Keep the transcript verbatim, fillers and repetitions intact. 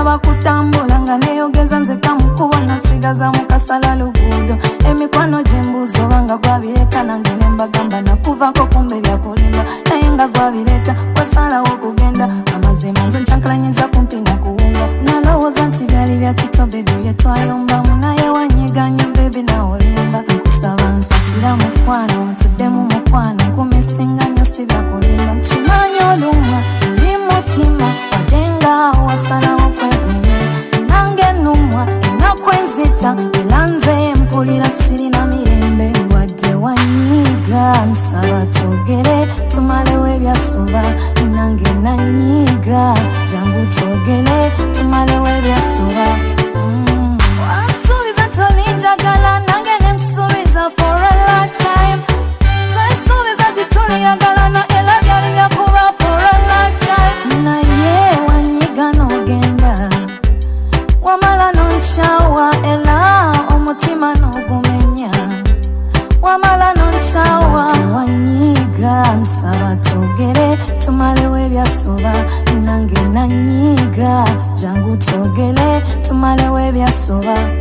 ndaba kutambula nga neeyogeza nze kamukubo nasigaza mukasala luguudo emikwano gy'embuuzo banga gwabireeta nange ne mbagamba nakuvaako kumbe byakulimba naye nga gwabireeta wasalawo okugenda amazima nze nkyankalanyiza kumpi nakuwunga nalowooza nti byali bya kito bebi bye twayombamu naye wanyiga nnyo bebi nawolimba nkusaba nsasira mukwano ntuddemu mukwano nkumisinga nnyo si byakulimba nkimanyi olumwa oli mutima wadenga wasalawo kwegumye nange nnumwa ennaku enzita era nze mpulira sirina mirembe wadde wanyiga nsaba twogere tumalewo ebyasoba nange nanyiga jangu twogere tumalewo ebyasoba wansuubiza tolinjagala nange nenkusuubiza for a lifetime twesuubiza nti tuliyagalana era byali byakuba for a lifetime naye wanyiga n'ogenda wamala nonchawa era omutima n'ogumenya wamala nonchawa wanyiga nsaba twogere tumalewo ebyasoba nange nanyiga jangu twogere tumalewo ebyasoba